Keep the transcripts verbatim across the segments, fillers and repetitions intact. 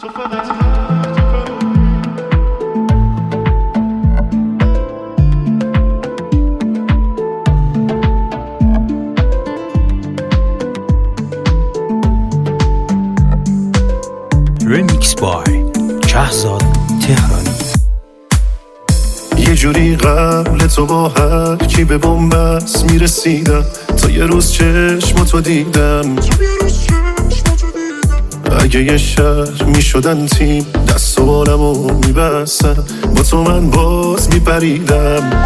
Remix by شهزاد تهرانی. یه جوری قبل تو با هر کی به بنبست میرسیدم، تا یه روز چشماتو دیدم. اگه یه شهر میشدن تیم، دست و بالمو میبستم، با تو من باز میپریدم.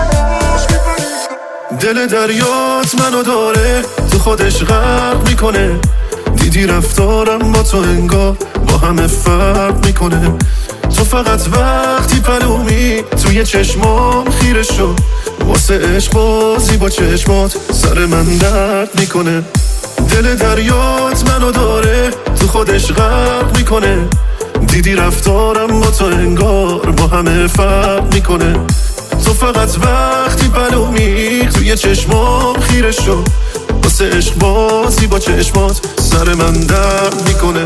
دل دریات منو داره، تو خودش غرق میکنه. دیدی رفتارم با تو انگار با همه فرق میکنه. تو فقط وقتی پلومی توی چشمام خیره شو، واسه عشق بازی با چشمات سر من درد میکنه. دل دریات منو داره، تو خودش غرق میکنه. دیدی رفتارم با تو انگار با همه فرق میکنه. تو فقط وقتی پلومی توی چشمام خیره شو، واسه عشق بازی با چشمات سر من درد میکنه.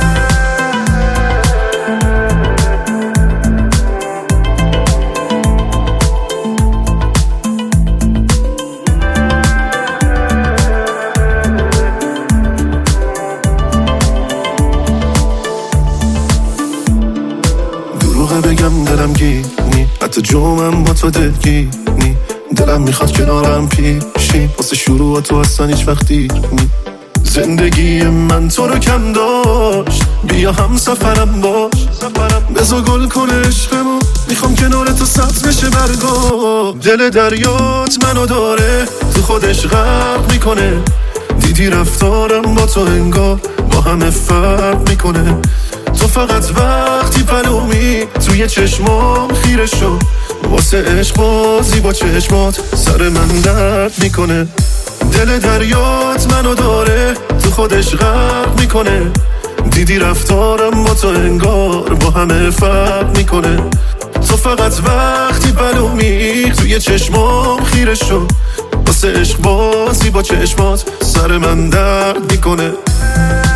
دروغه بگم دلم گیرنی، حتی جومم با تو دلگیرنی. دلم میخواد کنارم پیشی، واسه شروع تو اصلا هیچ وقت دیر نی. زندگی من تو رو کم داشت، بیا هم سفرم باش. بزا گل کن عشقمو، میخوام کنار تو سبز بشه برگا. دل دریات منو داره، تو خودش غرق میکنه. دیدی رفتارم با تو انگار با همه فرق میکنه. تو فقط وقتی پلومی توی چشمام خیره شو، واسه عشق بازی با چشمات سر من درد میکنه. دل دریات منو داره، تو خودش غرق میکنه. دیدی رفتارم با تو انگار با همه فرق میکنه. تو فقط وقتی پلومی توی چشمام خیره شو، واسه عشق بازی با چشمات سر من درد میکنه.